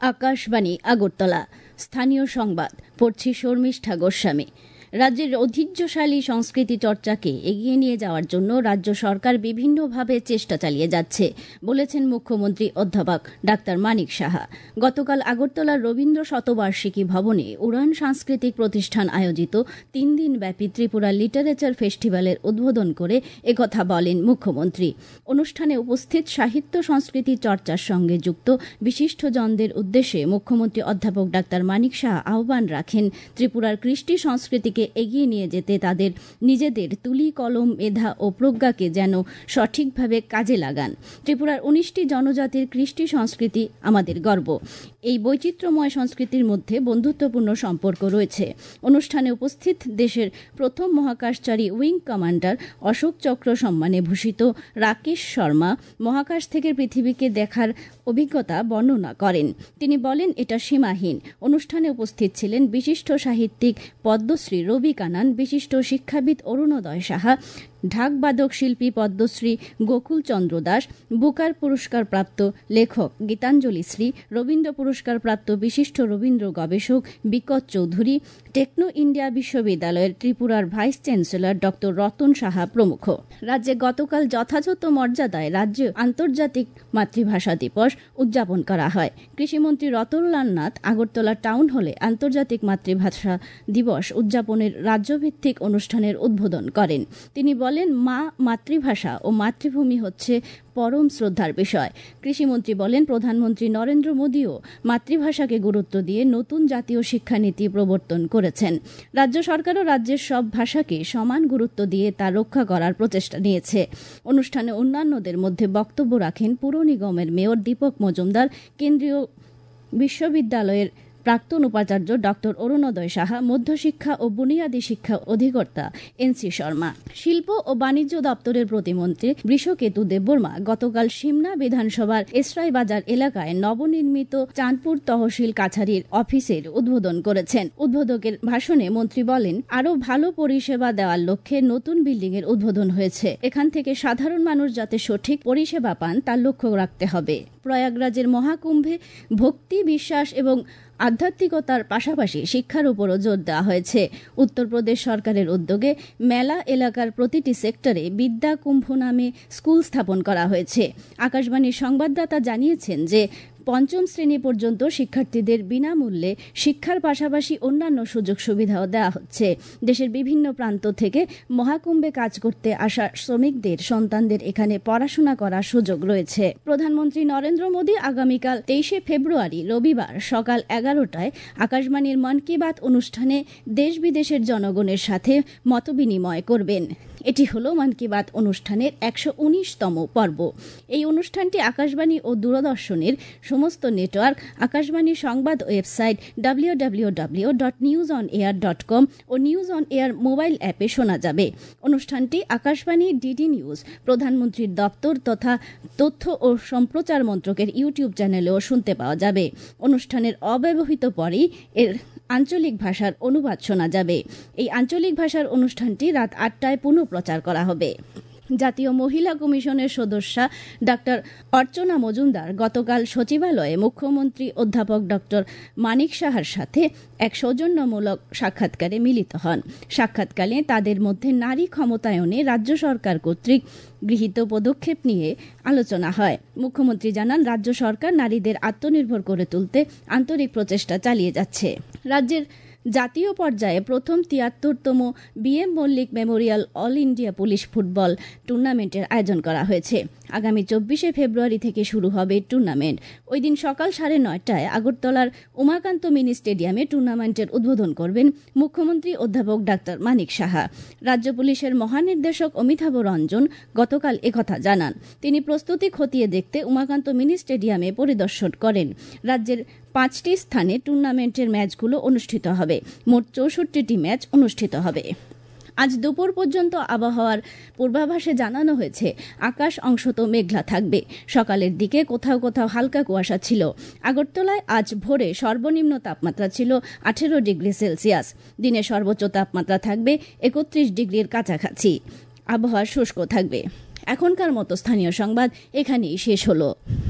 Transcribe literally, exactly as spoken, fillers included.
আকাশবাণী আগরতলা স্থানীয় সংবাদ পড়ছি শর্মিষ্ঠা গোস্বামী। রাজ্যের ঐতিহ্যশালী সংস্কৃতি চর্চাকে এগিয়ে নিয়ে যাওয়ার জন্য রাজ্য সরকার বিভিন্নভাবে চেষ্টা চালিয়ে যাচ্ছে বলেছেন মুখ্যমন্ত্রী অধ্যাপক ডাক্তার মানিক সাহা। গতকাল আগরতলার রবীন্দ্র শতবার্ষিকী ভবনে উড়ান সাংস্কৃতিক প্রতিষ্ঠান আয়োজিত তিন দিনব্যাপী ত্রিপুরা লিটারেচার ফেস্টিভ্যালের উদ্বোধন করে একথা বলেন মুখ্যমন্ত্রী। অনুষ্ঠানে উপস্থিত সাহিত্য সংস্কৃতি চর্চার সঙ্গে যুক্ত বিশিষ্টজনদের উদ্দেশ্যে মুখ্যমন্ত্রী অধ্যাপক ডাক্তার মানিক সাহা আহ্বান রাখেন ত্রিপুরার কৃষ্টি সংস্কৃতিকে এগিয়ে নিয়ে যেতে তাদের নিজেদের তুলি কলম মেধা ও প্রজ্ঞাকে যেন সঠিকভাবে কাজে লাগান। ত্রিপুরার উনিশটি জনজাতির কৃষ্টি সংস্কৃতি আমাদের গর্ব। এই বৈচিত্র্যময় সংস্কৃতির মধ্যে বন্ধুত্বপূর্ণ সম্পর্ক রয়েছে। অনুষ্ঠানে উপস্থিত দেশের প্রথম মহাকাশচারী উইং কমান্ডার অশোক চক্র সম্মানে ভূষিত রাকেশ শর্মা মহাকাশ থেকে পৃথিবীকে দেখার অভিজ্ঞতা বর্ণনা করেন। তিনি বলেন, এটা সীমাহীন। অনুষ্ঠানে উপস্থিত ছিলেন বিশিষ্ট সাহিত্যিক পদ্মশ্রী রবি কানান, বিশিষ্ট শিক্ষাবিদ অরুণোদয় সাহা, ঢাকবাদক শিল্পী পদ্মশ্রী গোকুল চন্দ্র দাস, বুকার পুরস্কার প্রাপ্ত লেখক গীতাঞ্জলি শ্রী, রবীন্দ্র পুরস্কার প্রাপ্ত বিশিষ্ট রবীন্দ্র গবেষক বিকট চৌধুরী, টেকনো ইন্ডিয়া বিশ্ববিদ্যালয়ের ত্রিপুরার ভাইস চ্যান্সেলর ড রতন সাহা প্রমুখ। রাজ্যে গতকাল যথাযথ মর্যাদায় রাজ্য আন্তর্জাতিক মাতৃভাষা দিবস উদযাপন করা হয়। কৃষিমন্ত্রী রতনলাল নাথ আগরতলা টাউন হলে আন্তর্জাতিক মাতৃভাষা দিবস উদযাপনের রাজ্যভিত্তিক অনুষ্ঠানের উদ্বোধন করেন। তিনি বলেন, মা, মাতৃভাষা ও মাতৃভূমি হচ্ছে পরম শ্রদ্ধার বিষয়। কৃষিমন্ত্রী বলেন, প্রধানমন্ত্রী নরেন্দ্র মোদীও মাতৃভাষাকে গুরুত্ব দিয়ে নতুন জাতীয় শিক্ষানীতি প্রবর্তন করেছেন। রাজ্য সরকারও রাজ্যের সব ভাষাকে সমান গুরুত্ব দিয়ে তা রক্ষা করার প্রচেষ্টা নিয়েছে। অনুষ্ঠানে অন্যান্যদের মধ্যে বক্তব্য রাখেন পুর নিগমের মেয়র দীপক মজুমদার, কেন্দ্রীয় বিশ্ববিদ্যালয়ের প্রাক্তন উপাচার্য ডক্টর অরুণোদয় সাহা, মধ্যশিক্ষা ও বুনিয়াদী শিক্ষা অধিকর্তা এনসি শর্মা। শিল্প ও বাণিজ্য দপ্তরের প্রতিমন্ত্রী বৃষকেতু দেববর্মা গতকাল সিমনা বিধানসভার এসরাই বাজার এলাকায় নবনির্মিত চাঁদপুর তহসিল কাছারির অফিসের উদ্বোধন করেছেন। উদ্বোধকের ভাষণে মন্ত্রী বলেন, আরও ভালো পরিষেবা দেওয়ার লক্ষ্যে নতুন বিল্ডিং এর উদ্বোধন হয়েছে। এখান থেকে সাধারণ মানুষ যাতে সঠিক পরিষেবা পান তার লক্ষ্য রাখতে হবে। প্রয়াগরাজের মহাকুম্ভে ভক্তি, বিশ্বাস এবং আধ্যাত্মিকতার পাশাপাশি শিক্ষার উপরও জোর দেওয়া হয়েছে। উত্তরপ্রদেশ সরকারের উদ্যোগে মেলা এলাকার প্রতিটি সেক্টরে বিদ্যা কুম্ভ নামে স্কুল স্থাপন করা হয়েছে। আকাশবাণীর সংবাদদাতা জানিয়েছেন যে পঞ্চম শ্রেণী পর্যন্ত শিক্ষার্থীদের বিনামূল্যে শিক্ষার পাশাপাশি অন্যান্য সুযোগ সুবিধাও দেওয়া হচ্ছে। দেশের বিভিন্ন প্রান্ত থেকে মহাকুম্ভে কাজ করতে আসা শ্রমিকদের সন্তানদের এখানে পড়াশোনা করার সুযোগ রয়েছে। প্রধানমন্ত্রী নরেন্দ্র মোদী আগামীকাল তেইশে ফেব্রুয়ারি রবিবার সকাল এগারোটায় আকাশবাণীর মন কি বাত অনুষ্ঠানে দেশ বিদেশের জনগণের সাথে মতবিনিময় করবেন। এটি হল মন কি বাত অনুষ্ঠানের একশো উনিশতম পর্ব। এই অনুষ্ঠানটি আকাশবাণী ও দূরদর্শনের সমস্ত নেটওয়ার্ক, আকাশবাণী সংবাদ website W W W dot news on air dot com ও নিউজ অন এয়ার মোবাইল অ্যাপে শোনা যাবে। অনুষ্ঠানটি আকাশবাণী, ডিডি নিউজ, প্রধানমন্ত্রীর দপ্তর তথা তথ্য ও সম্প্রচার মন্ত্রকের ইউটিউব চ্যানেলেও শুনতে পাওয়া যাবে। অনুষ্ঠানের অব্যবহিত পরেই এর আঞ্চলিক ভাষার অনুবাদ শোনা যাবে। এই আঞ্চলিক ভাষার অনুষ্ঠানটি রাত আটটায় পুনঃ প্রচার করা হবে। জাতীয় মহিলা কমিশনের সদস্যা ডাক্তার অর্চনা মজুমদার গতকাল সচিবালয়ে মুখ্যমন্ত্রী অধ্যাপক ডক্টর মানিক সাহার সাথে এক সৌজন্যমূলক সাক্ষাৎকারে মিলিত হন। সাক্ষাৎকালে তাদের মধ্যে নারী ক্ষমতায়নে রাজ্য সরকার কর্তৃক গৃহীত পদক্ষেপ নিয়ে আলোচনা হয়। মুখ্যমন্ত্রী জানান, রাজ্য সরকার নারীদের আত্মনির্ভর করে তুলতে আন্তরিক প্রচেষ্টা চালিয়ে যাচ্ছে। রাজ্যের জাতীয় পর্যায়ে প্রথম তিয়াত্তরতম B M Mallick memorial all India police football টুর্নামেন্টের আয়োজন করা হয়েছে। আগামী চব্বিশে ফেব্রুয়ারি থেকে শুরু হবে টুর্নামেন্ট। ওই দিন সকাল সাড়ে নয়টায় আগরতলার উমাকান্ত মিনি স্টেডিয়ামে টুর্নামেন্টের উদ্বোধন করবেন মুখ্যমন্ত্রী অধ্যাপক ডাক্তার মানিক সাহা। রাজ্য পুলিশের মহানির্দেশক অমিতাভ রঞ্জন গতকাল একথা জানান। তিনি প্রস্তুতি খতিয়ে দেখতে উমাকান্ত মিনি স্টেডিয়ামে পরিদর্শন করেন। রাজ্যের পাঁচটি স্থানে টুর্নামেন্টের ম্যাচগুলো অনুষ্ঠিত হবে। মোট চৌষট্টিটি ম্যাচ অনুষ্ঠিত হবে। আজ দুপুর পর্যন্ত আবহাওয়ার পূর্বাভাসে জানানো হয়েছে আকাশ অংশত মেঘলা থাকবে। সকালের দিকে কোথাও কোথাও হালকা কুয়াশা ছিল। আগরতলায় আজ ভোরে সর্বনিম্ন তাপমাত্রা ছিল আঠেরো ডিগ্রি সেলসিয়াস। দিনে সর্বোচ্চ তাপমাত্রা থাকবে একত্রিশ ডিগ্রির কাছাকাছি। আবহাওয়া শুষ্ক থাকবে। এখনকার মতো স্থানীয় সংবাদ এখানেই শেষ হলো।